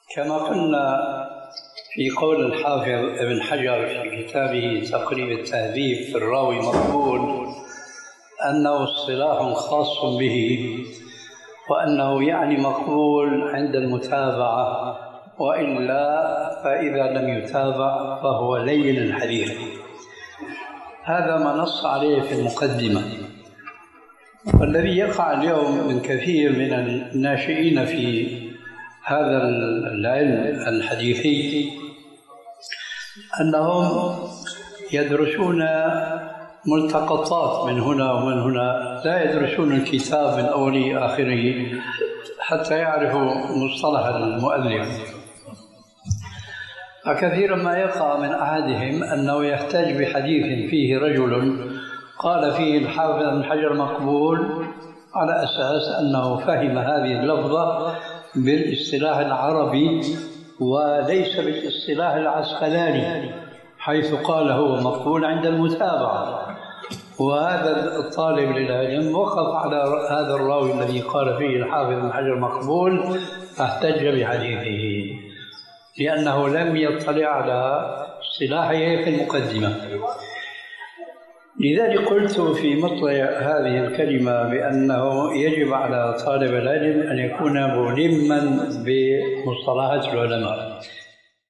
كما قلنا في قول الحافظ ابن حجر في كتابه تقريب التهذيب في الراوي مقبول أنه اصطلاح خاص به، وأنه يعني مقبول عند المتابعة، وإلا فإذا لم يتابع فهو لين الحديث. هذا ما نص عليه في المقدمة. والذي يقع اليوم من كثير من الناشئين في هذا العلم الحديثي أنهم يدرسون ملتقطات من هنا ومن هنا، لا يدرسون الكتاب من أوله آخره حتى يعرفوا مصطلح المؤلف. فكثيرا ما يقع من أحدهم أنه يحتج بحديث فيه رجل قال فيه الحافظ ابن حجر مقبول على أساس أنه فهم هذه اللفظة بالاصطلاح العربي وليس بالاصطلاح العسقلاني، حيث قال هو مقبول عند المتابعة. وهذا الطالب للعلم وقف على هذا الراوي الذي قال فيه الحافظ ابن حجر مقبول فاحتج بحديثه لأنه لم يطلع على اصطلاحه في المقدمة. لذلك قلت في مطلع هذه الكلمة بأنه يجب على طالب العلم أن يكون ملما بمصطلحات العلماء.